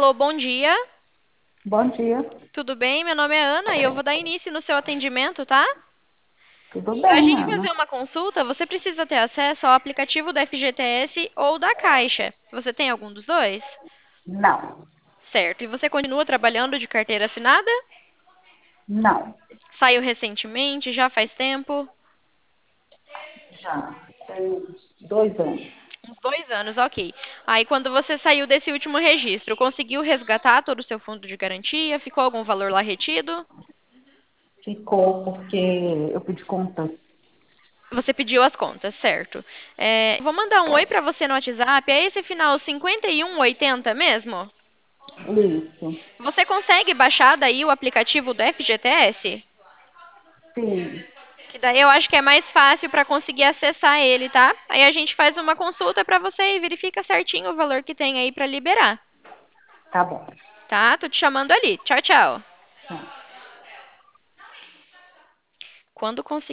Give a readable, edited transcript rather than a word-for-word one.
Alô, bom dia. Bom dia, Tudo bem? Meu nome é Ana e eu vou dar início no seu atendimento, tá? tudo Para a bem, gente fazer Ana? uma consulta, você precisa ter acesso ao aplicativo da FGTS ou da Caixa. Você tem algum dos dois? Não, Certo. E você continua trabalhando de carteira assinada? não, Saiu recentemente? Já faz tempo? já tem uns 2 anos. Uns 2 anos, ok. Aí, quando você saiu desse último registro, conseguiu resgatar todo o seu fundo de garantia? Ficou algum valor lá retido? Ficou porque eu pedi conta. Você pediu as contas, certo? Vou mandar um oi para você no WhatsApp. É esse final 5180 mesmo? Isso, Você consegue baixar daí o aplicativo do FGTS? sim, Que daí eu acho que é mais fácil para conseguir acessar ele, tá? Aí a gente faz uma consulta para você e verifica certinho o valor que tem aí para liberar, tá bom. tá? Tô te chamando ali. Tchau, tchau. Tá. Quando conseguir